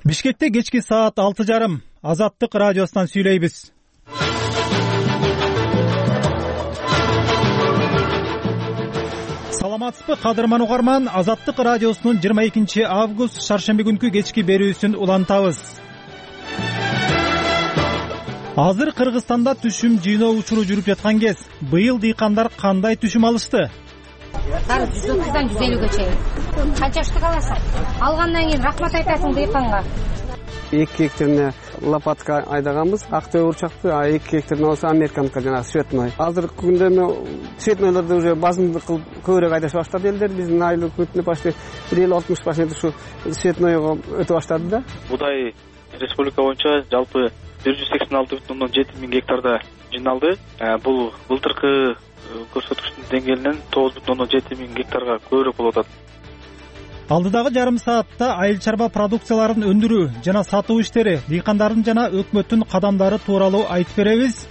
Бишкекте кечки саат 6:30 Азаттык радиосунан сүйлөйбүз. Саламатсызбы кадырман угарман, Азаттык радиосунун 22 август шаршемби күнкү кечки берүүсүн улантабыз. Азыр Кыргызстанда түшүм жыйноо учуру жүрүп жаткан кез. Быйыл дыйкандар кандай түшүм алышты? 130-дан 150-ге чейин. Канча штук аласың? Алгандан кийин рахмат айтасың дыйканга. 2 гектарына лопатка айдаганбыз, Актөө урчакты, 2 гектарына болсо американка жана цветной. Азыркы күндө цветнойлорду уже базымдык кылып көбүрөөк айдаша баштады элдер. Биздин айлык бүтүнү почти 50-60% ушу цветнойго өтө баштады да. Будай республика боюнча жалпы 186,7 миң гектарда жиналды. Бул былтыркы көрсөткүчтүн деңгээлинен 9,7 миң гектарга көбүрөөк болуп атат. Алдыдагы жарым саатта айыл чарба продукцияларын өндүрүү жана сатуу иштери, дыйкандардын жана өкмөттүн кадамдары тууралуу айтып беребиз.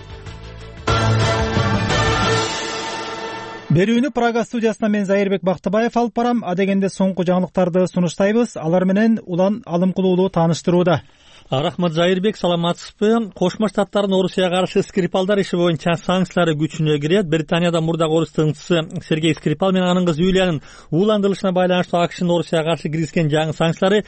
Берүүнү Прага студиясына мен Зайырбек Бактыбаев алып барам. Адегенде соңку жаңылыктарды сунуштайбыз. Алар менен Улан Алымкулуулу тааныштырууда. Рахмат Зайырбек, саламатсызбы? Кошмо Штаттардын Орусияга каршы Скрипалдар иши боюнча санкциялары күчүнө кирет. Британияда мурдагы орус тыңчысы Сергей Скрипал менен анын кызы Юлиянын ууландырылышына байланыштуу АКШнын Орусияга каршы киргизген жаңы санкциялары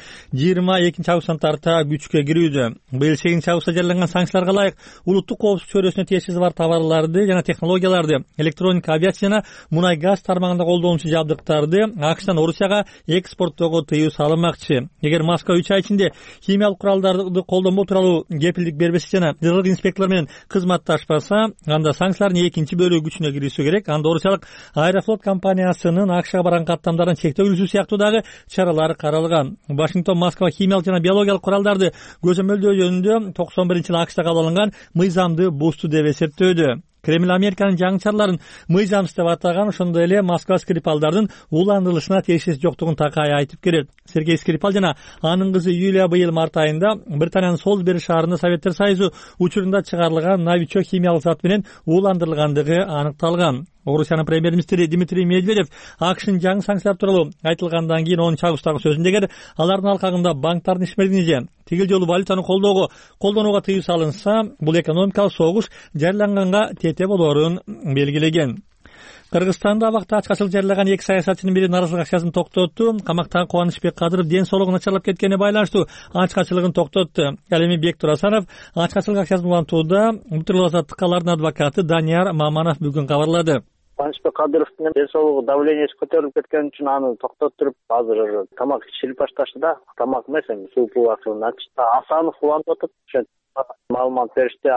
22 августтан тарта күчкө кирүүдө. Быйыл 8 августта жарыяланган санкцияларга ылайык улуттук коопсуздук чөйрөсүнө тиешеси бар товарларды жана технологияларды, электроника, авиация жана мунай газ тармагында колдонуучу жабдыктарды АКШтан Орусияга экспорттоого тыюу салынмакчы. Эгер Москва 3 ай ичинде химиялык куралдарды колдонбоо тууралуу кепилдик бербесе жана жылдык инспекторлор менен кызматташпаса, анда санкциялардын экинчи бөлүгү күчүнө кириши керек. Анда Орусиялык Аэрофлот компаниясынын АКШга барган каттамдарын чектөөлүшүү сыяктуу дагы чаралар каралган. Вашингтон Москва химиялык жана биологиялык куралдарды көзөмөлдөө жөнүндө 91-жылы АКШда кабыл алынган мыйзамды бузду деп эсептөөдө. Кремль Американын жаңы чараларын мыйзамсыз деп атаган, ошондой эле Москва Скрипалдардын ууландырылышына тиешеси жоктугун такай айтып келет. Сергей Скрипал жана анын кызы Юлия быйыл март айында Британиянын Солсбери шаарында Советтер Союзу учурунда чыгарылган новичок химиялык зат менен ууландырылгандыгы аныкталган. Орусиянын премьер-министри Дмитрий Медведев АКШнын жаңы санкциялар тууралуу айтылгандан кийин 10 августтагы сөзүндө алардын алкагында банктардын ишмердигине тигил жолу валютаны колдонууга тыюу салынса, бул экономикалык согуш жарыяланганга тете болоорун белгилеген. Кыргызстанда абакта ачкачылык жарыялаган 2 саясатчынын бири наразылык акчасын токтотту. Камактагы Кубанычбек Кадыров ден соолугу начарлап кеткенине байланыштуу ачкачылыгын токтотту. Ал эми Бек Турасанов ачкачылык акчасын улантууда Мутулуу Азаттыкка алардын адвокаты Данияр Маманов бүгүн кабарлады. Кубанычбек Кадыровдун ден соолугу давлениеси көтөрүлүп кеткен үчүн аны токтоттуруп, азыр тамак ичилип башташты да. Тамак эмес, эми суу пуласын ачты. Асанов улантып атат. Маалымат беришти.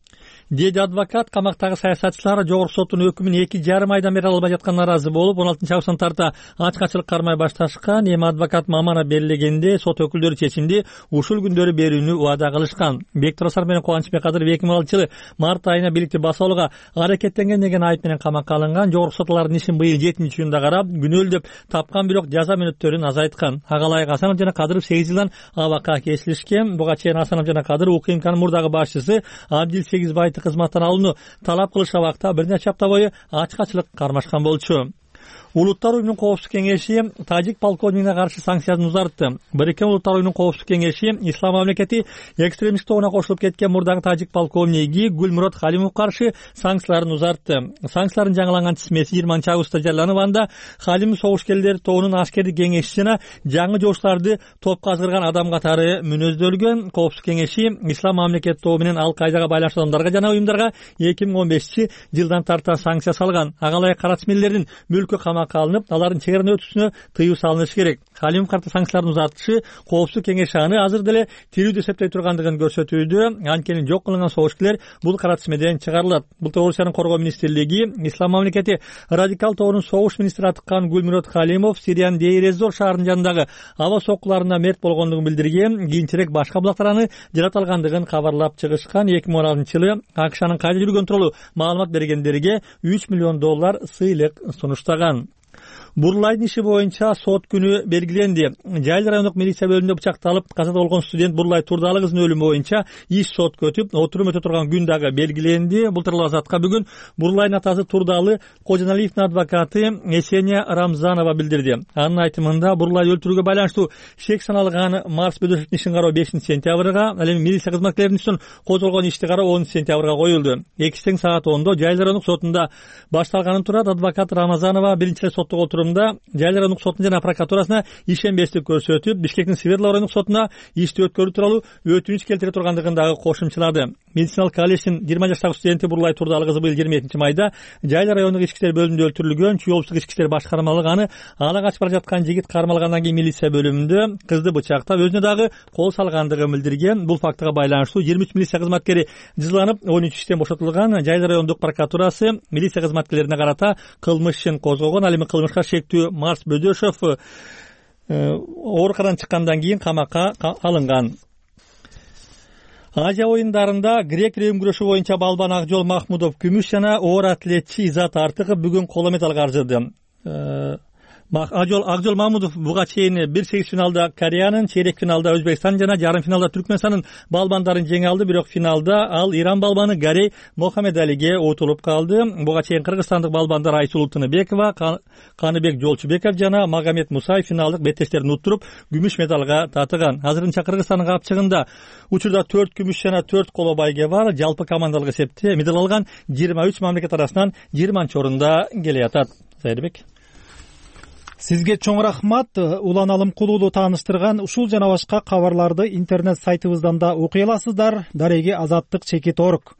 Деди адвокат, камактагы саясатчылар жогорку соттун өкүмүн 2,5 айдан бери албай жатканына ыраазы болуп, 16 августтан тарта ачкачылык кармай башташкан. Эми адвокат Мамана белгилегенде сот өкүлдөрү чечимди ушул күндөрү берүүнү убада кылышкан. Бек Турасар менен Кубанычбек Кадыров 2006-жылы март айына бийликти басуулуга аракеттенген деген айып менен камакка алынган. Жогорку сот алардын ишин быйыл 7-июнда карап, күнөөлүү деп тапкан, бирок жаза мөөнөттөрүн азайткан. Ага ылайык Асанов жана Кадыров 8 жылдан абакка кесилишкен. Буга чейин Асанов жана Кадыров УКМКнын мурдагы башчысы Абдил Сегизбаевди кызматтан алууну талап кылыш абакта бир нече апта бою ачкачылык кармашкан болчу. Улуттар уюмунун коопсуздук кеңеши тажик полковниктине каршы санкциясын узартты. Бириккен Улуттар уюмунун коопсуздук кеңеши ислам мамлекети экстремист тобуна кошулуп кеткен мурдагы тажик полковниги Гулмурод Халимов каршы санкцияларын узартты. Санкциялардын жаңыланган тизмеси 20 августта жарыяланып, анда Халимов согушкерлер тобунун аскердик кеңешчиси жана жаңы жогуштарды топко азгырган адам катары мүнөздөлгөн. Коопсуздук кеңеши ислам мамлекет тобу менен Ал-Кайдага байланыштуу адамдарга жана уюмдарга 2015-жылдан тарта санкция салган. Ага ылайык карачмелдердин мүлкү камакка алынып, алардын чек араны өтүүсүнө тыюу салынышы керек. Халимов каршы санкциялардын узартышы коопсуздук кеңеши аны азыр деле тирүүдө эсептей тургандыгын көрсөтүүдө. Анткени жок кылынган согушкерлер бул карачмеден чыгарылат. Былтыр Орусиянын коргоо министрлиги ислам мамлекети радикал тобунун согуш министри атыккан Гулмурод Халимов Сириянын Дейр-эз-Зор шаарынын жанындагы аба соккуларына мерт болгондугун билдирген. Кийинчерээк башка булактар аны жараталгандыгын кабарлап чыгышкан. 2016-жылы АКШнын кайда жүргөн тууралуу маалымат бергендерге $3 миллион сыйлык сунуштаган. Бурлайдын иши боюнча сот күнү белгиленди. Жайыл райондук милиция бөлүмүндө бычакталып каза болгон студент Бурлай Турдалы кыздын өлүмү боюнча иш сотко өтүп, отурум өтө турган күн дагы белгиленди. Былтыр азатка бүгүн Бурлайдын атасы Турдалы Кожаналиевдин адвокаты Есения Рамзанова билдирди. Анын айтымында Бурлай өлтүрүүгө байланыштуу шек саналган Марс Бөдөшевдин ишин кароо 5-сентябрга, ал эми милиция кызматкерлеринин үстүн козголгон ишти кароо 10-сентябрга коюлду. Экистең саат 10:00 Жайыл райондук сотунда башталганын турат адвокат Рамазанова биринчи эле соттогу отурумда Жайыл райондук сотунун жана прокуратурасына ишенбестик көрсөтүп, Бишкектин Свердлов райондук сотуна ишти өткөрүү тууралуу өтүнүч келтире тургандыгын дагы кошумчалады. Медициналык колледждин 20 жаштагы студенти Бурлай Турдалы кызы быйыл 27-майда Жайыл райондук ички иштер бөлүмүндө өлтүрүлгөн. Чүй облустук ички иштер башкармалыгы аны ала качып бара жаткан жигит кармалгандан кийин милиция бөлүмүндө кызды бычактап, өзүнө дагы кол салгандыгын билдирген. Бул фактыга байланыштуу 23 милиция кызматкери жазаланып, 13 иштен бошотулган. Жайыл райондук прокуратурасы милиция кызматкерлерине карата кылмыш ишин козгогон. Ал эми кылмышка шектүү Марс Бөдөшев ооруканадан чыккандан кийин камакка алынган. Азия оюндарында грек рем күрөшү боюнча балбан Акжол Махмудов күмүш жана оор атлетчи Изат Артыков бүгүн коло медалга каржыды. Акжол Махмудов буга чейин 1-8 финалда Кореянын, чейрек финалда Өзбекстан жана жарым финалда Түркмөнстандын балбандарын жеңе алды, бирок финалда ал Иран балбаны Гарей Мохамедалиге утулуп калды. Буга чейин кыргызстандык балбандар Айсулуу Тыныбекова, Каныбек Жолчубеков жана Магомед Мусаев финалдык беттештерин уттуруп, күмүш медалга татыган. Азырынча Кыргызстандын капчыгында учурда 4 күмүш жана 4 коло байге бар. Жалпы командалык эсепте медаль алган 23 мамлекет арасынан 20-орунда келе жатат. Зайырбек. Сизге чоң рахмат. Улан Алымкулуулу тааныштырган ушул жана башка кабарларды интернет сайтыбыздан да окуй аласыздар. Дареги Азаттык Чекит.org.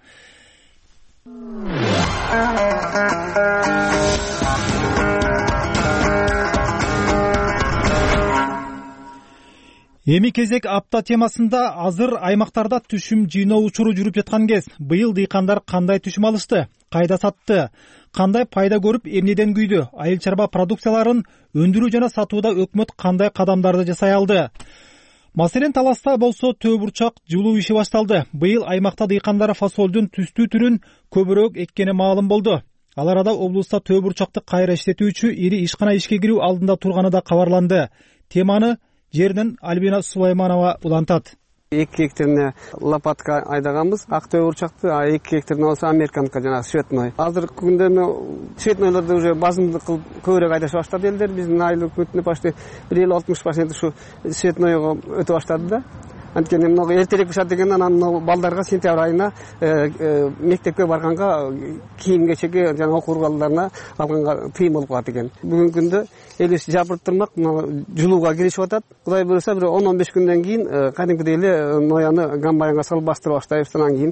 Эми кезек апта темасында азыр аймактарда түшүм жыйноо учуру жүрүп жаткан кез. Быйыл дыйкандар кандай түшүм алышты? Кайда сатты? Кандай пайда көрүп, эмнеден күйдү? Айыл чарба продукцияларын өндүрүү жана сатууда өкмөт кандай кадамдарды жасай алды? Маселен, Таласта болсо төө бурчак жуулуу иши башталды. Быйыл аймакта дыйкандар фасолдун түстүү түрүн көбүрөөк эккени маалым болду. Ал арада облуста төө бурчакты кайра иштетүүчү ири ишкана ишке кирүү алдында турганы да кабарланды. Теманы жеринен Альбина Сулайманова улантат. 2 гектарына лопатка айдаганбыз. Актөө бурчакты, 2 гектарына болсо американка жана шветной. Азыркы күндө шветнойлорду уже базымдык кылып көбүрөөк айдаш баштады элдер. Биздин айыл өкмөтүнө почти 50-60% ушу шветнойго өтө баштады да. Анткени много эртерээк бушат деген анан балдарга сентябрь айына мектепке барганга кийим кечеге жана окуу куралдарына алганга тыйым болуп калат экен. Бүгүнкү күндө элес жапырып турмак жулууга киришип атат. Кудай буйруса бир 10-15 күндөн кийин кадимкидей эле нояны комбайнга салып бастырып баштайбыз. Анан кийин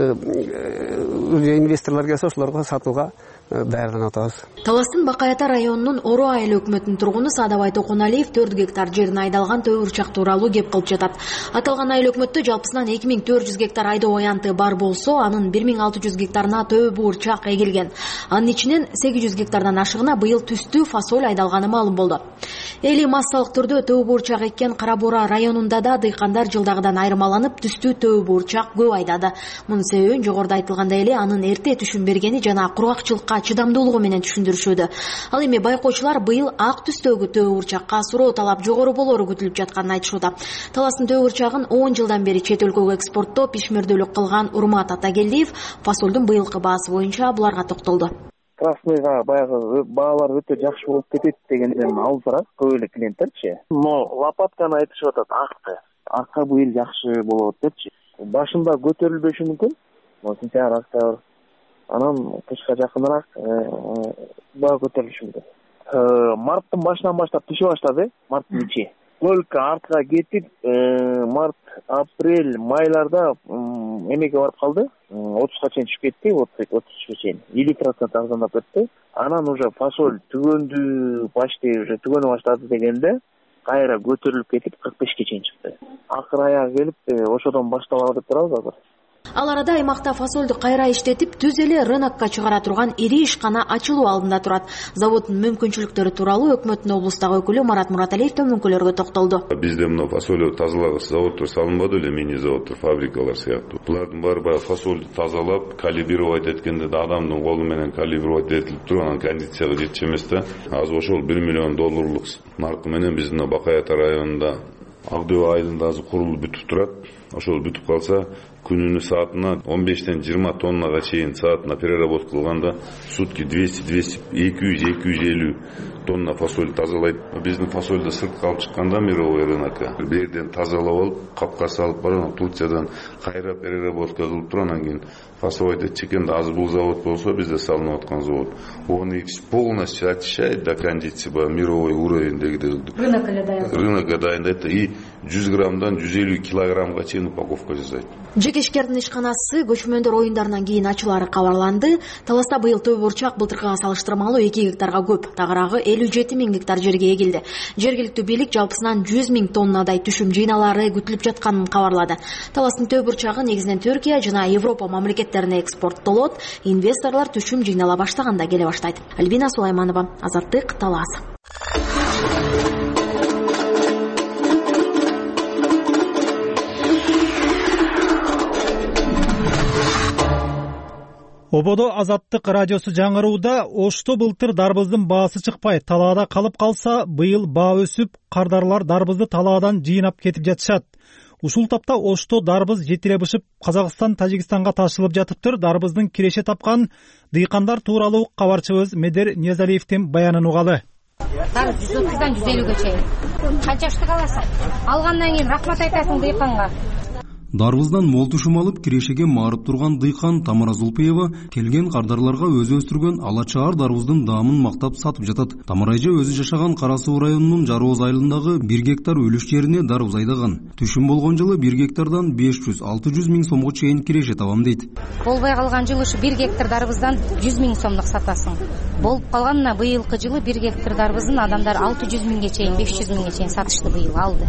инвесторлор келсе ошолорго сатууга даярданып атабыз. Таластын Бакаята районунун Оро айыл өкмөтүнүн тургуну Садабай Токуналиев 4 гектар жерин айдалган төө бурчак тууралуу кеп кылып жатат. Аталган айыл өкмөттө жалпысынан 2400 гектар айдоо аянты бар болсо, анын 1600 гектарына төө бурчак эгилген. Анын ичинен 800 гектардан ашыгына быйыл түстүү фасоль айдалганы маалым болду. Эли массалык түрдө төө бурчак эккен Кара Бура районунда да дыйкандар жылдагыдан айырмаланып түстүү төө бурчак көп айдады. Мунун себебин жогоруда айтылгандай эле анын эрте түшүм бергени жана кургакчылыкка чыдамдуулугу менен түшүндүрүшүүдө. Ал эми байкоочулар быйыл ак түстөгү төө бурчакка суроо талап жогору болору күтүлүп жатканын айтышууда. Таластын төө бурчагын 10 жылдан бери чет өлкөгө экспорттоо пишмердүүлүк кылган Урмат Атагелдиев фасолдун быйылкы баасы боюнча буларга токтолду. Красныйга баягы баалар өтө жакшы болуп кетет дегенден алсырак көп эле клиенттерчи. Лопатканы айтышып атат, акты. Акка быйыл жакшы болот депчи. Башында көтөрүлбөшү мүмкүн. Сентябрь, октябрь. Анан кышка жакыныраак баа көтөрүлүшү мүмкүн. Марттын башынан баштап түшө баштады, марттын ичи. Только артка кетип, март, апрель, майларда эмеге барып калды. 30га чейин түшүп кетти, 33га чейин. 50% арзандап кетти. Анан уже фасоль түгөндү, почти уже түгөнө баштады дегенде кайра көтөрүлүп кетип 45ге чейин чыкты. Акыр аяга келип, ошодон башталабы деп турабыз азыр. Ал арада аймакта фасолду кайра иштетип, түз эле рынокко чыгара турган ири ишкана ачылуу алдында турат. Заводдун мүмкүнчүлүктөрү тууралуу өкмөттүн облустагы өкүлү Марат Мураталиев төмөнкүлөргө токтолду. Бизде мына фасолду тазалагыс заводдор салынбады эле, мини заводдор, фабрикалар сыяктуу. Булардын баары баягы фасолду тазалап, калибровать эткенде да адамдын колу менен калибровать этилип турган кондицияга жетчү эмес да. Азыр ошол $1 миллион наркы менен биздин Бакаята районунда Ак-Дөбө айылында азыр курулуп бүтүп турат. Ошол бүтүп калса, күнүнө саатына 15-20 тоннага чейин саатына переработка кылганда сутки 200-250 тонна фасоль тазалайт. Биздин фасольду сыртка алып чыкканда мировой рынокко бул жерден тазалап алып, капка салып барып, Турциядан кайра переработка кылып туруп, анан кийин фасовать этчекенде азыр бул завод болсо, бизде салынып аткан завод. Оны полностью очищает до кондиции, мировой уровеньдеги рынокко дайындайт и 100 граммдан 150 килограммга чейин упаковка жасайт. Жекешкердин ишканасы көчмөндөр оюндарынан кийин ачылары кабарланды. Таласта быйыл төбө бурчак былтыркыга салыштырмалуу 2 гектарга көп, тагыраагы 57 000 гектар жерге эгилди. Жергиликтүү бийлик жалпысынан 100 000 тоннадай түшүм жыйналары күтүлүп жатканын кабарлады. Таластын төбө бурчагы негизинен Түркия жана Европа мамлекеттерине экспорттолот. Инвесторлор түшүм жыйнала баштаганда келе баштайт. Альбина Сулайманова, Азаттык, Талас. Ободо Азаттык радиосу жаңырууда. Ошто былтыр дарбыздын баасы чыкпай, талаада калып калса, быйыл баа өсүп, кардарлар дарбызды талаадан жыйнап кетип жатышат. Ушул тапта Ошто дарбыз жетире бышып, Казакстан, Тажикстанга ташылып жатыптыр. Дарбыздын киреше тапкан дыйкандар тууралуу кабарчыбыз Медер Ниязалиевдин баянын угалы. Дарбыз 130-дан 150-ге чейин. Канча штук аласың? Алгандан кийин рахмат айтасың дыйканга. Дарбыздан мол түшүм алып, кирешеге марып турган дыйкан Тамара Зулпиева келген кардарларга өзү өстүргөн алачаар дарбыздын даамын мактап сатып жатат. Тамара эже өзү жашаган Кара Суу районунун Жарооз айылындагы 1 гектар үлүш жерине дарбыз айдаган. Түшүм болгон жылы 1 гектардан 500-600 миң сомго чейин киреше табам дейт. Болбой калган жылы 1 гектар дарбыздан 100 миң сомдук сатасың. Болуп калганына быйылкы жылы 1 гектар дарбыздын адамдар 600 миңге чейин, 500 миңге чейин сатышты быйыл алды.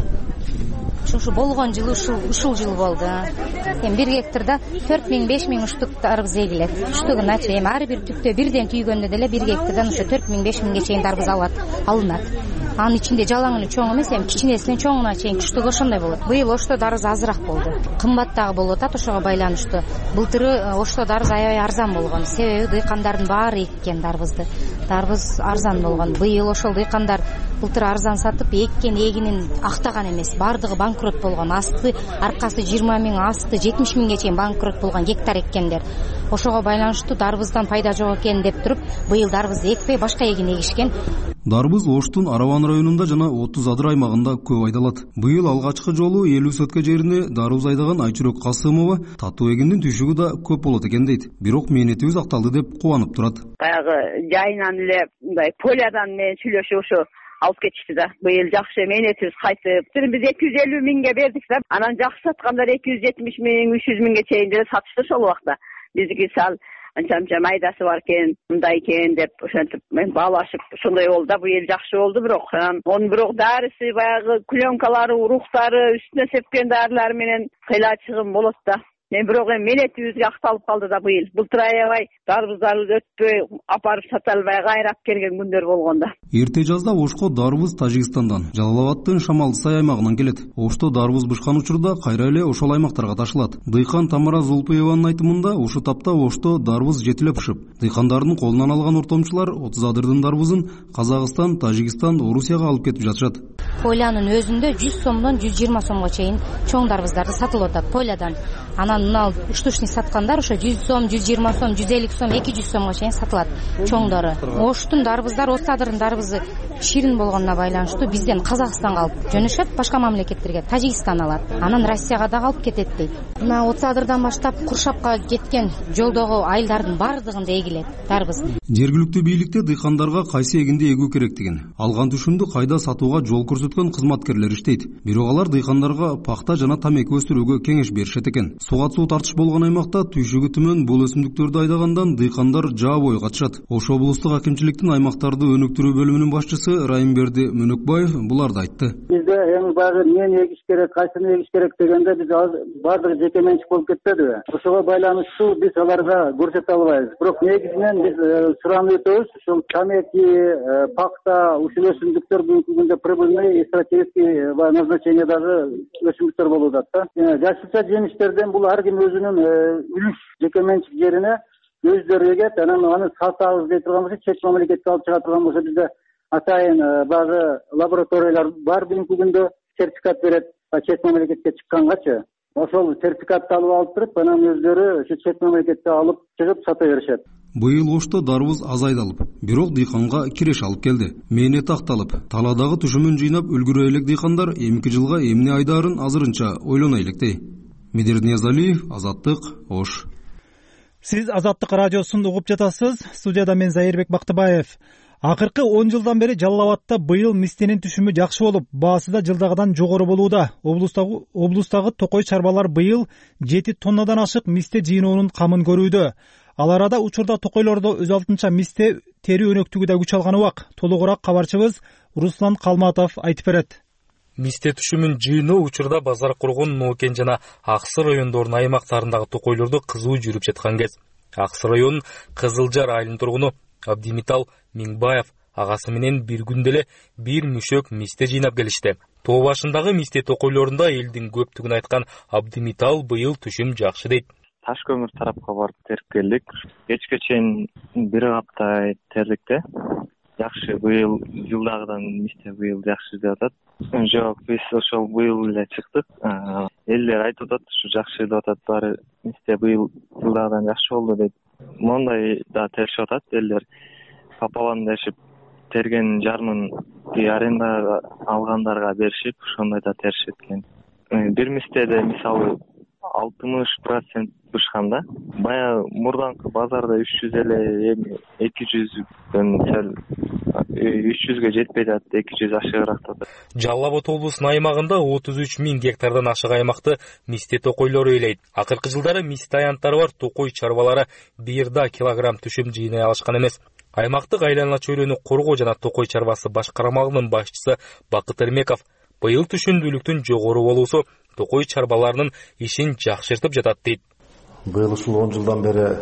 Ушу болгон жылы ушул жыл болду. Эми 1 гектарда 4 миң, 5 миң штук дарбыз эгилет. Штугуна чейин ар бир түптө бирден түйгөндө деле 1 гектардан ушу 4 миң, 5 миңге чейин дарбыз алынат. Анын ичинде жалаң эле чоң эмес, эми кичинесинен чоңуна чейин штугу ошондой болот. Быйыл Ошто дарбыз азыраак болду. Кымбат дагы болуп атат ошого байланыштуу. Былтыры Ошто дарбыз аябай арзан болгон. Себеби дыйкандардын баары эккен дарбызды. Дарбыз арзан болгон. Быйыл ошол дыйкандар былтыр арзан сатып, эккен эгинин актаган эмес. Бардыгы банкрот болгон. Асты аркасы 20 миң, асты 70 миңге чейин банкрот болгон гектар эккендер. Ошого байланыштуу дарбыздан пайда жок экен деп туруп, быйыл дарбызды экпей башка эгин эгишкен. Дарбыз Оштун Араван районунда жана 30 Адыр аймагында көп айдалат. Быйыл алгачкы жолу 50 сотка жерине дарбыз айдаган Айчүрөк Касымова татуу эгиндин түшүгү да көп болот экен дейт. Бирок мээнетибиз акталды деп кубанып турат. Баягы жайынан эле мындай полядан менен сүйлөшүп ошо алып кетишти да. Быйыл жакшы мээнетибиз кайтып. Биз 250 миңге бердик да. Анан жакшы саткандар 270 миң, 300 миңге чейин деле сатышты ошол убакта. Биздики сал анча майдасы бар экен, мындай экен деп ошентип мен баалашып ошондой болду да. Быйыл жакшы болду, бирок онун бирок дарысы баягы клёнкалары, уруктары, үстүнө сепкен дарылар менен кыйла чыгым болот да. Мен бирок мээнетибизге акталып калды да быйыл. Былтыр аябай дарбыздарды өтпөй апарып сата албай кайрап келген күндөр болгон да. Эрте жазда Ошко дарбыз Тажикстандан, Жалалабадтын Шамалдысай аймагынан келет. Ошто дарбыз бышкан учурда кайра эле ошол аймактарга ташылат. Дыйкан Тамара Зулпиеванын айтымында ушу тапта Ошто дарбыз жетиле бышып, дыйкандардын колунан алган ортомчулар 30 Адырдын дарбызын Казакстан, Тажикстан, Орусияга алып кетип жатышат. Полянын өзүндө 100 сомдон 120 сомго чейин чоң дарбыздарды сатылып атат Полядан. Анан мына штучный саткандар ошо 100 сом, 120 сом, 150 сом, 200 сомго чейин сатылат чоңдору. Оштун дарбыздары, Отуз Адырдын дарбызы ширин болгонуна байланыштуу бизден Казакстанга алып жөнөшөт, башка мамлекеттерге Тажикстан алат. Анан Россияга да алып кетет дейт. Мына Отуз Адырдан баштап Куршапка жеткен жолдогу айылдардын бардыгында эгилет дарбыз. Жергиликтүү бийликте дыйкандарга кайсы эгинди эгүү керектигин, алган түшүмдү кайда сатууга жол көрсөткөн кызматкерлер иштейт. Бирок алар дыйкандарга пахта жана тамеки өстүрүүгө кеңеш беришет экен. Суга суу тартыш болгон аймакта түйшүгү түмөн бул өсүмдүктөрдү айдагандан дыйкандар жаа бою катышат. Ошо облустук акимчиликтин аймактарды өнүктүрүү бөлүмүнүн башчысы Райымберди Мөнөкбаев буларды айтты. Бизде эми баягы эмнени эгиш керек, кайсыны эгиш керек дегенде биз баардыгы жеке менчик болуп кетпедиби? Ошого байланыштуу биз аларга көрсөтө албайбыз. Бирок негизинен биз суранып өтөбүз. Ушул тамеки, пакта, ушул өсүмдүктөр бүгүнкү күндө прибыльный стратегический назначениядагы өсүмдүктөр болуп атат да. Жашылча жемиштерден бул ар ким өзүнүн үлүш жеке менчик жерине өздөрү эгет, анан аны сатабыз дей турган болсо, чет мамлекетке алып чыга турган болсо бизде атайын баягы лабораториялар бар бүгүнкү күндө сертификат берет чет мамлекетке чыккангачы. Ошол сертификатты алып туруп, анан өздөрү ошо чет мамлекетке алып чыгып сата беришет. Быйыл Ошто дарбыз азайдалып, бирок дыйканга киреш алып келди. Мээнети акталып, таладагы түшүмүн жыйнап үлгүрө элек дыйкандар эмки жылга эмне айдаарын азырынча ойлоно электи. Медер Ниязалиев, Азаттык, Ош. Сиз Азаттык радиосун угуп жатасыз. Студияда мен Зайырбек Бактыбаев. Акыркы 10 жылдан бери Жалал Абадта быйыл мистенин түшүмү жакшы болуп, баасы да жылдагыдан жогору болууда. Облустагы токой чарбалар быйыл 7 тоннадан ашык мисте жыйноонун камын көрүүдө. Ал арада учурда токойлордо өз алдынча мисте тери өнөктүгү да күч алган убак. Толугураак кабарчыбыз Руслан Калматов айтып берет. Мисте түшүмүн жыйноо учурда Базар Кургун, Ноокен жана Аксы райондорунун аймактарындагы токойлордо кызуу жүрүп жаткан кез. Аксы районунун Кызылжар айылынын тургуну Абдимитал Миңбаев агасы менен бир күндө эле бир мүшөк мисте жыйнап келишти. Тоо башындагы мисте токойлорунда элдин көптүгүн айткан Абдимитал быйыл түшүм жакшы дейт. Таш көмүр тарапка барып терип келдик. Кечке чейин бир апта тердик да. Жакшы, быйыл жылдагыдан мисте быйыл жакшы деп атат. Жок, биз ошол быйыл эле чыктык. Элдер айтып атат, ушу жакшы деп атат, баары мисте быйыл жылдагыдан жакшы болду дейт. Мондай да теришип атат элдер. Пополам дешип терген жармын аренда алгандарга беришип, ошондой да теришип экен. Бир мистеде мисалы 60% бышканда, бая мурданкы базарда 300 эле 200дөн 300ге жетпей жатат, 200 ашыгыраак жатат. Жалал Абад облусунун аймагында 33 000 гектардан ашык аймакты мисте токойлору ээлейт. Акыркы жылдары мисте аянттары бар токой чарбалары 1 килограмм түшүм жыйнай алышкан эмес. Аймактык айлана чөйрөнү коргоо жана токой чарбасы башкармагынын башчысы Бакыт Эрмеков быйыл түшүмдүүлүктүн жогору болуусу токой чарбаларынын ишин жакшыртып жатат дейт. Быйыл ушул 10 жылдан бери,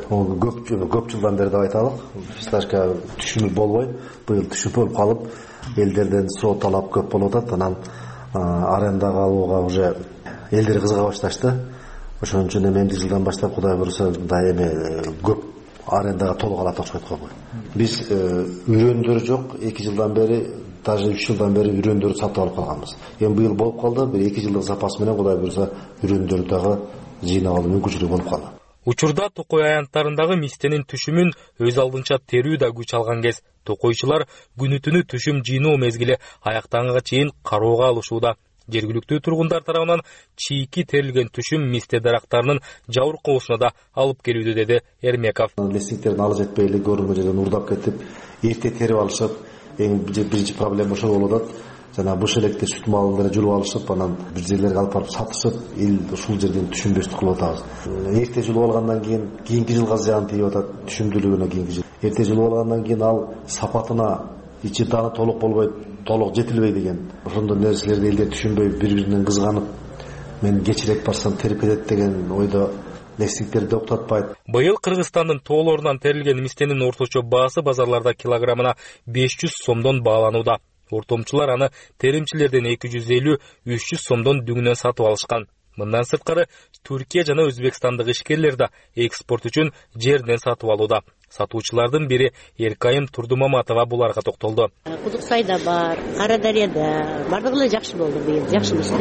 көп жылдан бери деп айталык, фисташка түшүмү болбой, быйыл түшүп болуп калып, элдерден соо талап көп болуп атат. Анан арендага алууга уже элдер кызыга башташты. Ошон үчүн эмки жылдан баштап Кудай буюрса да эми көп арендага толук алат окшойт го. Биз үрөндөр жок, 2 жылдан бери, даже 3 жылдан бери үрөндөрдү сатып алып калганбыз. Эми быйыл болуп калды, бир 2 жылдык запас менен Кудай буюрса үрөндөрдү дагы жыйнап алуу мүмкүнчүлүгү болуп калды. Учурда токой аянттарындагы мистенин түшүмүн өз алдынча терүү да күч алган кез. Токойчулар күнү-түнү түшүм жыйноо мезгили аяктанганга чейин кароого алышууда. Жергиликтүү тургундар тарабынан чийки терилген түшүм мисте дарактарынын жабыркоосуна да алып келүүдө, деди Эрмеков. Лесниктердин алы жетпей эле көрүнгөн жерден урдап кетип, эрте терип алышып, эң биринчи проблема ошол болуп атат. Жана буш электе сүт малын деле жулуп алышып, анан бир жерлерге алып барып сатышып, эл ушул жерден түшүнбөстүк кылып атабыз. Эрте жулуп алгандан кийинки жылга зыян тийип атат, түшүмдүүлүгүнө кийинки жыл. Эрте жулуп алгандан кийин ал сапатына ичи даны толук болбой, толук жетилбей деген. Ошондой нерселерди элдер түшүнбөй, бири-биринен кызганып, мен кечирээк барсам терип кетет деген ойдо лесниктерди октотпайт. Быйыл Кыргызстандын тоолорунан терилген мистенин орточо баасы базарларда килограммына 500 сомдон бааланууда. Ортомчулар аны теримчилерден 250-300 сомдон дүңүнөн сатып алышкан. Мындан сырткары Түркия жана Өзбекстандык ишкерлер да экспорт үчүн жерден сатып алууда. Сатуучулардын бири Эркайым Турдумаматова буларга токтолду. Кудуксайда бар, Карадарияда бардыгы эле жакшы болду быйыл, жакшы мисте.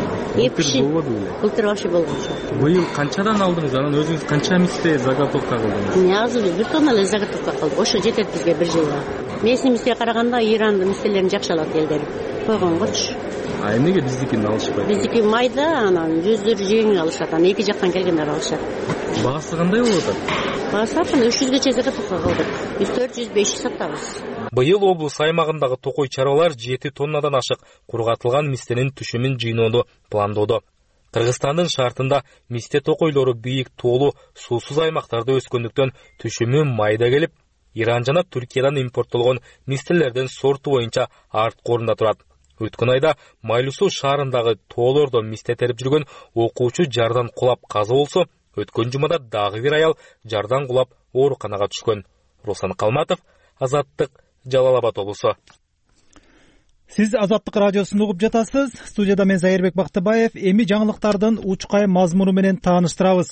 Былтыр вообще болгон жок. Быйыл канчадан алдыңыз? Анан өзүңүз канча мисте заготовка кылдыңыз? Мен азыр 1 тонна эле заготовка кылдым. Ошо жетет бизге бир жылга. Местный мистеге караганда Ирандын мистелерин жакшы алат элдер. Койгонгочу. Эмнеге биздикин алышпайт? Биздики майда, анан жүздөр жеңил алышат, анан эки жактан келгендер алышат. Баасы кандай болот? Баасы 300гече заготовка кылдык. 400-500 сатабыз. Быйыл облус аймагындагы токой чарбалар 7 тоннадан ашык кургатылган мистенин түшүмүн жыйноону пландоодо. Кыргызстандын шартында мисте токойлору бийик тоолуу суусуз аймактарда өскөндүктөн түшүмү майда келип, Иран жана Түркиядан импорттолгон мистелерден сорту боюнча арткы орунда турат. Өткөн айда Майлуу Суу шаарындагы тоолордо мисте терип жүргөн окуучу жардан кулап каза болсо, өткөн жумада дагы бир аял жардан кулап ооруканага түшкөн. Руслан Калматов, Азаттык, Жалал Абад облусу. Сиз Азаттык радиосун угуп жатасыз. Студияда мен Зайырбек Бактыбаев. Эми жаңылыктардын учкай мазмуну менен тааныштырабыз.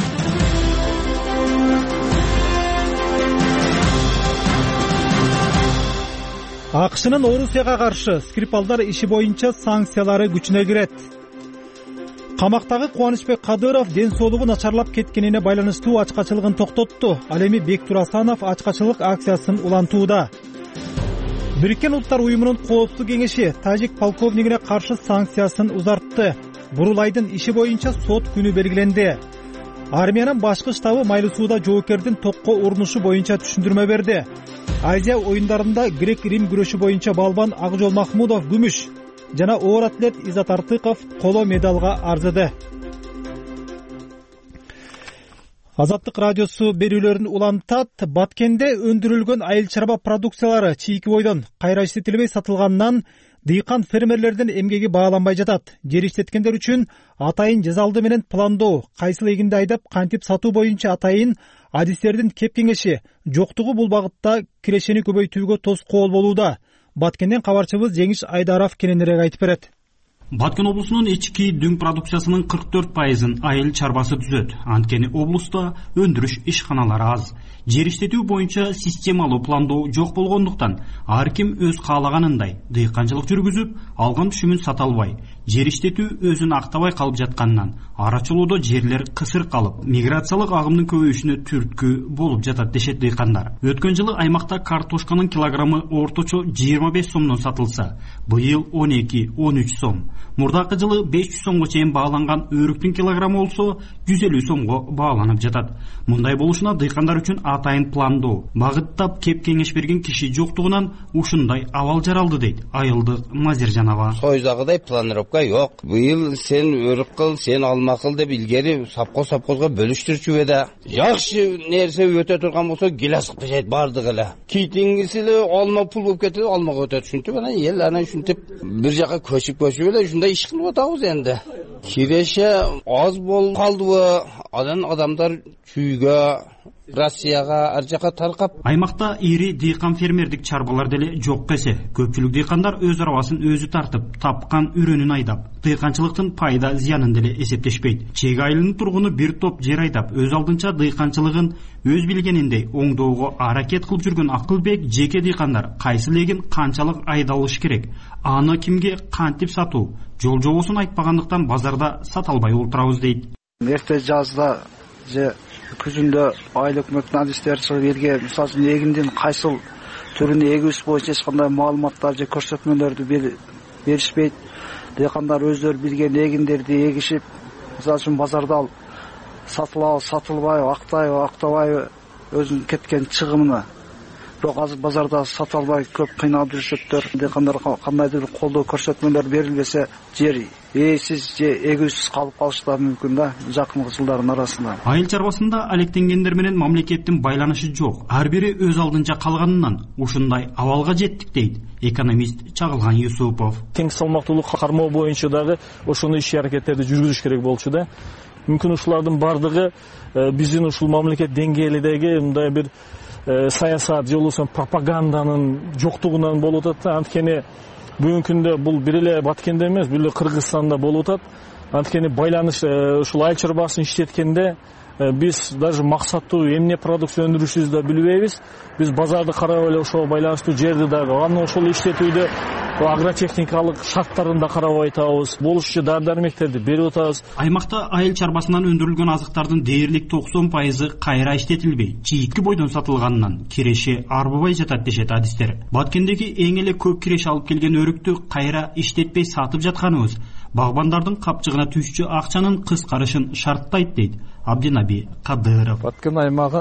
АКШнын Орусияга каршы Скрипалдар иши боюнча санкциялары күчүнө кирет. Камактагы Кубанычбек Кадыров ден соолугу начарлап кеткенине байланыштуу ачкачылыгын токтотту. Ал эми Бектур Асанов ачкачылык акциясын улантууда. Бириккен Улуттар уюмунун коопсуздук кеңеши тажик полковнигине каршы санкциясын узартты. Бурулайдын иши боюнча сот күнү белгиленди. Армиянын башкы штабы Майлуу Сууда жоокердин токко урунушу боюнча түшүндүрмө берди. Азия оюндарында грек-рим күрөшү боюнча балбан Акжол Махмудов күмүш жана оор атлет Изат Артыков коло медалга арзыды. Азаттык радиосу берүүлөрүн улантат. Баткенде өндүрүлгөн айыл чарба продукциялары чийки бойдон кайра иштетилбей сатылганынан дыйкан фермерлердин эмгеги бааланбай жатат. Жер иштеткендер үчүн атайын жазалды менен пландоо, кайсыл эгинди айдап кантип сатуу боюнча атайын адистердин кеп кеңеши жоктугу бул багытта кирешени көбөйтүүгө тоскоол болууда. Баткенден кабарчыбыз Жеңиш Айдаров кененирээк айтып берет. Баткен облусунун ички дүң продукциясынын 44%-ын айыл чарбасы түзөт. Анткени облуста өндүрүш ишканалары аз. Жер иштетүү боюнча системалуу пландоо жок болгондуктан ар ким өз каалаганындай дыйканчылык жүргүзүп, алган түшүмүн сата албай, жер иштетүү өзүн актабай калып жатканынан арачылоодо жерлер кысыр калып, миграциялык агымдын көбөйүшүнө түрткү болуп жатат дешет дыйкандар. Өткөн жылы аймакта картошканын килограммы орточо 25 сомдон сатылса, быйыл 12-13 сом. Мурдакы жылы 500 сомго чейин бааланган өрүктүн килограммы болсо 150 сомго бааланып жатат. Мындай болушуна дыйкандар үчүн атайын пландоо, багыттап кеп кеңеш берген киши жоктугунан ушундай абал жаралды дейт Айылдык Мазержанова. Сойдагыдай планировка жок. Быйыл сен өрүк кыл, сен алма кыл деп илгери сапкозга бөлүштүрчү эде. Жакшы нерсе өтө турган болсо гилас пешет бардык эле. Кийингиси алма пул болуп кетти, алмага өтөт. Ушинтип анан эл анан ушинтип бир жака көчүп эле ушундай иш кылып атабыз энди. Киреше аз болуп калдыбы? Анан адамдар чүйгө Россияга ар жака таркап. Аймакта ири дыйкан фермердик чарбалар деле жок десе, көпчүлүк дыйкандар өз арабасын өзү тартып, тапкан үрөнүн айдап, дыйканчылыктын пайда зыянын деле эсептешпейт. Чеги айылынын тургуну бир топ жер айдап, өз алдынча дыйканчылыгын өз билгениндей оңдоого аракет кылып жүргөн Акылбек жеке дыйкандар кайсы легин канчалык айдалыш керек, аны кимге кантип сатуу, жол жобосун айтпагандыктан базарда сата албай отурабыз дейт. Эрте жазда же күзүндө айыл өкмөттүн адистери чыгып элге мисалы үчүн эгиндин кайсыл түрүн эгүүбүз боюнча эч кандай маалыматтар же көрсөтмөлөрдү беришпейт. Дыйкандар өздөрү билген эгиндерди эгишип, мисалы үчүн базарда сатылабы, сатылбайбы, актайбы, актабайбы өзүнүн кеткен чыгымына. Бирок азыр базарда сата албай көп кыйналып жүрүшөттөр. Дыйкандарга кандайдыр колдоо көрсөтмөлөр берилбесе, жер ээсиз же эгүүсүз калып калыштары мүмкүн да жакынкы жылдардын арасында. Айыл чарбасында алектенгендер менен мамлекеттин байланышы жок. Ар бири өз алдынча калганынан ушундай абалга жеттик дейт экономист Чагылган Юсупов. Тең салмактуулук кармоо боюнча дагы ошону иш аракеттерди жүргүзүш керек болчу да. Мүмкүн ушулардын бардыгы биздин ушул мамлекет деңгээлидеги мындай бир саясат же болбосо пропаганданын жоктугунан болуп атат да. Анткени бүгүнкү күндө бул бир эле Баткенде эмес, бир эле Кыргызстанда болуп атат. Анткени байланыш ушул айыл чарбасын иштеткенде биз даже максаттуу эмне продукция өндүрүшүбүздү да билбейбиз. Биз базарды карап эле ошого байланыштуу жерди дагы, аны ошол иштетүүдө агротехникалык шарттарын да карабай атабыз. Болушучу дары-дармектерди берип атабыз. Аймакта айыл чарбасынан өндүрүлгөн азыктардын дээрлик 90% кайра иштетилбей, чийки бойдон сатылганынан киреши арбыбай жатат дешет адистер. Баткендеги эң эле көп киреш алып келген өрүктү кайра иштетпей сатып жатканыбыз багбандардын капчыгына түшчү акчанын кыскарышын шарттайт дейт Абдинаби Кадыров. Баткен аймагы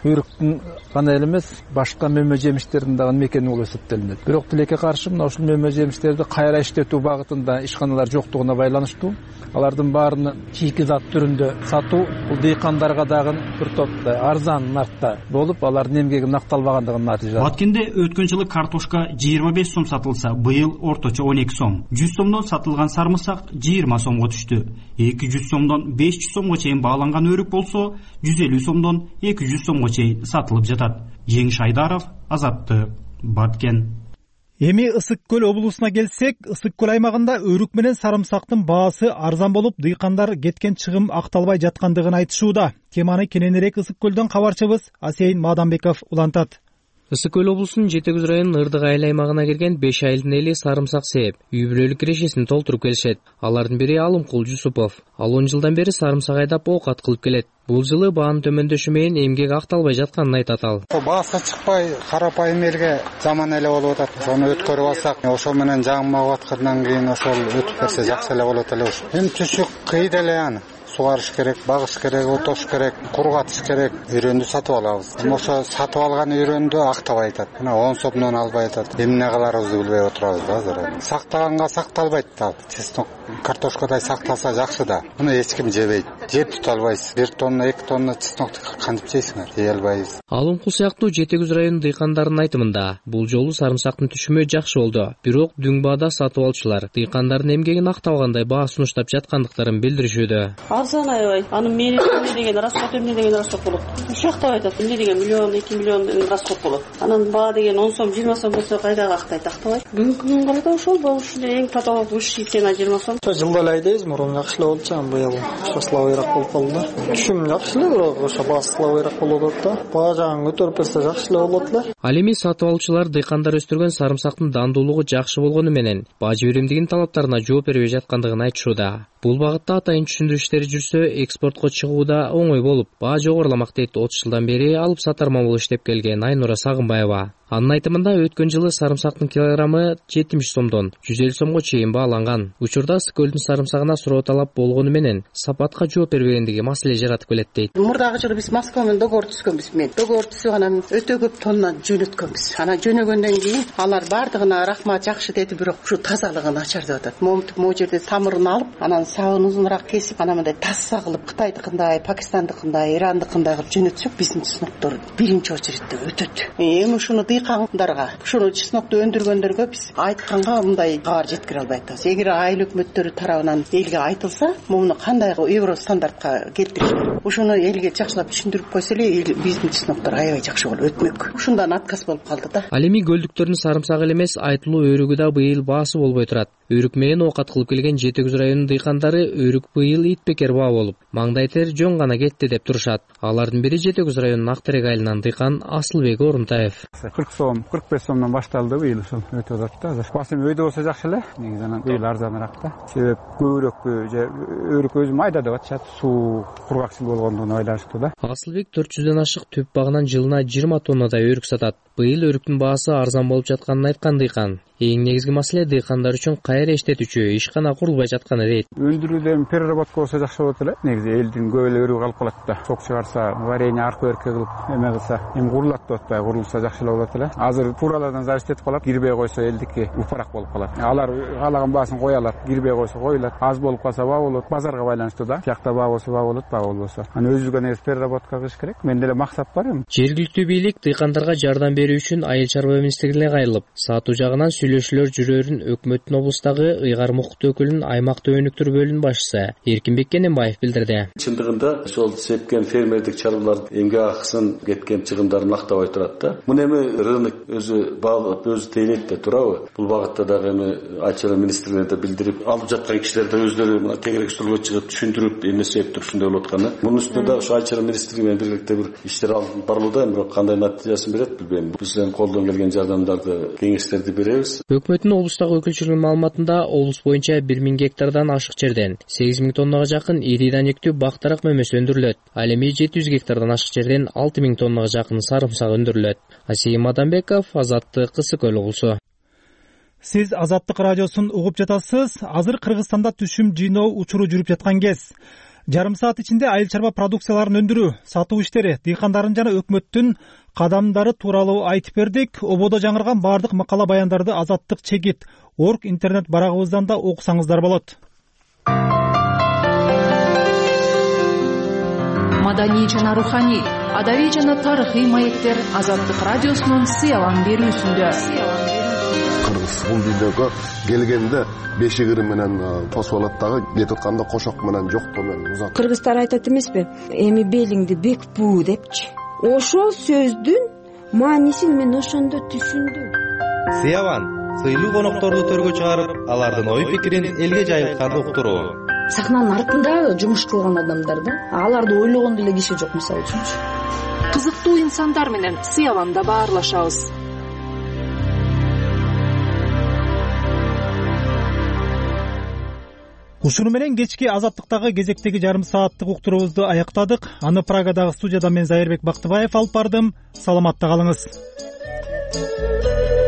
өрүктүн гана эле эмес, башка мөмө жемиштердин дагы мекени болуп эсептелинет. Бирок тилекке каршы мына ушул мөмө жемиштерди кайра иштетүү багытында ишканалар жоктугуна байланыштуу. Алардын баарына чийки зат түрүндө сатуу бул дыйкандарга дагы бир топ арзан наркта болуп, алардын эмгеги накталбагандыгынын натыйжасы. Баткенде өткөн жылы картошка 25 сом сатылса, быйыл орточо 12 сом. 100 сомдон сатылган сарымсак 20 сомго түштү. 200 сомдон 500 сомго чейин бааланган өрүк болсо, 150 сомдон 200 сомго чейин сатылып жатат. Жеңиш Айдаров, Азаттык, Баткен. Эми Ысык көл облусуна келсек, Ысык көл аймагында өрүк менен сарымсактын баасы арзан болуп, дыйкандар кеткен чыгым акталбай жаткандыгын айтышууда. Теманы кененирээк Ысык көлдөн кабарчыбыз Асейин Мадамбеков улантат. Ысык көл облусунун Жети Көз районунун Ырдык айыл аймагына кирген 5 айылдын эли сарымсак сээп, үй бүлөлүк кирешесин толтуруп келишет. Алардын бири Алымкул Жусупов. Ал 10 жылдан бери сарымсак айдап оокат кылып келет. Бул жылы баанын төмөндөшү менен эмгек акталбай жатканын айтат ал. Баасы чыкпай, карапайым элге жаман эле болуп атат. Сону өткөрүп алсак, ошол менен жагмак аткандан кийин ошол өтүп берсе жакшы эле болот эле ушу. Эми түшүк кыйда эле аны. Сугарыш керек, багыш керек, отош керек, кургатыш керек. Үйрөндү сатып алабыз. Ошо сатып алган үйрөндү актабай атат. Мына 10 сомдон албай атат. Эмне кыларыбызды билбей отурабыз азыр. Сактаганга сакталбайт ал. Чеснок картошкадай сакталса жакшы да. Муну эч ким жебейт. Жеп тута албайсыз. 1 тонна, 2 тонна чеснокты кантип жейсиңер? Жей албайбыз. Алымкул сыяктуу Жети Көз районунун дыйкандарынын айтымында, бул жолу сарымсактын түшүмү жакшы болду. Бирок дүң баада сатып алчылар дыйкандардын эмгегин актабагандай баа сунуштап жаткандыктарын билдиришүүдө. Арзан аябай. Анын эмне деген расход, эмне деген расход болот. Ушактап айтат, эмне деген миллион, 2 миллион расход болот. Анан баа деген 10 сом, 20 сом болсо кайдагы актайт, актабайт. Бүгүнкү күнгө карата ошол болушу эң татаал уш итена 20 сом. Жылда эле айдайбыз, мурун жакшы эле болчу, быйыл ошо слабыйраак болуп калды да. Түшүм жакшы эле, бирок ошо баасы слабыйраак болуп атат да. Баа жагын көтөрүп берсе жакшы эле болот эле. Ал эми сатып алуучулар дыйкандар өстүргөн сарымсактын дандуулугу жакшы болгону менен бажы беримдигинин талаптарына жооп бербей жаткандыгын айтышууда. Бул багытта атайын түшүндүрүү иштери жүрсө, экспортко чыгууда оңой болуп, баа жогоруламак дейт 30 жылдан бери алып сатарман болуп иштеп келген Айнура Сагынбаева. Анын айтымында өткөн жылы сарымсактын килограммы 70 сомдон 150 сомго чейин бааланган. Учурда Ысык көлдүн сарымсагына суроо талап болгону менен сапатка жооп бербегендиги маселе жаратып келет дейт. Мурдагы жылы биз Москва менен договор түзгөнбүз. Мен договор түзүп анан өтө көп тонна жөнөткөнбүз. Анан жөнөгөндөн кийин алар бардыгына рахмат жакшы деди, бирок ушу тазалыгы начар деп атат. Могу жерде тамырын алып, анан сабын узунураак кесип, анан мындай тасса кылып Кытайдыкындай, Пакистандыкындай, Ирандыкындай кылып жөнөтсөк, биздин чесноктор биринчи очередте өтөт. Эми ушуну дыйкандарга, ушуну чеснокду өндүргөндөргө биз айтканга мындай кабар жеткире албай атабыз. Эгер айыл өкмөттөрү тарабынан элге айтылса, муну кандай евро стандартка келтиришет. Ушуну элге жакшылап түшүндүрүп койсо эле биздин чесноктор аябай жакшы болуп өтмөк. Ушундан отказ болуп калды да. Ал эми көлдүктөрдүн сарымсагы эле эмес, айтылуу өрүгү да быйыл баасы болбой турат. Өрүк менен оокат кылып келген Жети Көз районунун дыйкандары өрүк быйыл итбекер баа болуп, маңдай тер жөн гана кетти деп турушат. Алардын бири Жети Көз районунун Актерек айылынан дыйкан Асылбек Орунтаев. 40 сом, 45 сомдон башталды быйыл ушул өтүп атат да. Баасы өйдө болсо жакшы эле. Негизи анан быйыл арзаныраак да. Себеп көбүрөөк же өрүк өзүм айда деп атышат. Суу кургакчыл болгондугуна байланыштуу да. Асылбек 400дөн ашык төп багынан жылына 20 тоннадай өрүк сатат. Быйыл өрүктүн баасы арзан болуп жатканын айткан дыйкан. Эң негизги маселе дыйкандар үчүн кайра иштетүүчү ишкана курулбай жатканы дейт. Өндүрүүдөн переработка болсо жакшы болот эле. Негизи элдин көп эле өрүгү калып калат да. Сок чыгарса, варенье арка берке кылып эме кылса, эми курулат деп атпайбы, курулса жакшы эле болот эле. Азыр фуралардан зависит этип калат, кирбей койсо элдики упарак болуп калат. Алар каалаган баасын кое алат, кирбей койсо коюлат. Аз болуп калса баа болот, базарга байланыштуу да. Тиякта баа болсо баа болот, баа болбосо. Аны өзүбүзгө негизи переработка кылыш керек. Менде эле максат бар эми. Жергиликтүү бийлик дыйкандарга жардам берүү үчүн Айыл чарба министрлигине кайрылып, сатуу жагынан сүйлөшүүлөр жүрөөрүн өкмөттүн облустагы Ыйгар Мукут өкүлүнүн аймактык өнүктүрүү бөлүмүнүн башчысы Эркинбек Кененбаев билдирди. Чындыгында ошол сепкен фермердик чарбалар эмгек акысын кеткен чыгымдарын актабай турат да. Муну эми рынок өзү баалап, өзү тейлейт да турабы? Бул багытта дагы эми Айыл чарба министрлигине билдирип, алып жаткан кишилер да өздөрү мына тегерек столго чыгып түшүндүрүп, эмне себептир ушундай болуп атканы. Мунун үстүнө да ошо Айыл чарба министрлиги менен биргеликте бир иштер алып барылууда, бирок кандай натыйжасын берет билбейм. Биз колдон келген жардамдарды, кеңештерди беребиз. Өкмөттүн облустагы өкүлчүлүгүнүн маалыматында облус боюнча 1000 гектардан ашык жерден 8000 тоннага жакын ири данектүү бактарак мөмөсү өндүрүлөт. Ал эми 700 гектардан ашык жерден 6000 тоннага жакын сарымсак өндүрүлөт. Асейин Мадамбеков, Азаттык, Ысык көл облусу. Сиз Азаттык радиосун угуп жатасыз. Азыр Кыргызстанда түшүм жыйноо учуру жүрүп жаткан кез. жарым саат ичинде айыл чарба продукцияларын өндүрүү, сатуу иштери, дыйкандардын жана өкмөттүн кадамдары тууралуу айтып бердик. Ободо жаңырган баардык макала баяндарды Азаттык чегит орг интернет барагыбыздан да окусаңыздар болот. Маданий жана руханий, адабий жана тарыхый маектер Азаттык радиосунун сыялан берүүсүндө. Кыргыз бул дүйнөгө келгенде бешигири менен посуалаттагы кетип атканда кошок менен жоктоо менен узат. Кыргыздар айтат эмеспи? Эми белиңди бекпүү депчи. Ошол сөздүн маанисин мен ошондо түшүндүм. Сыяван сыйлуу конокторду төргө чыгарып, алардын ой пикирин элге жайылтканды уктуруу. Сахнанын артында жумуш кылган адамдар да, аларды ойлогон деле киши жок, мисалы үчүнчү. Кызыктуу инсандар менен Сыяванда баарлашабыз. Ушуну менен кечки Азаттыктагы кезектеги жарым сааттык уктуруубузду аяктадык. Аны Прагадагы студияда мен Зайырбек Бактыбаев алып бардым. Саламатта калыңыз.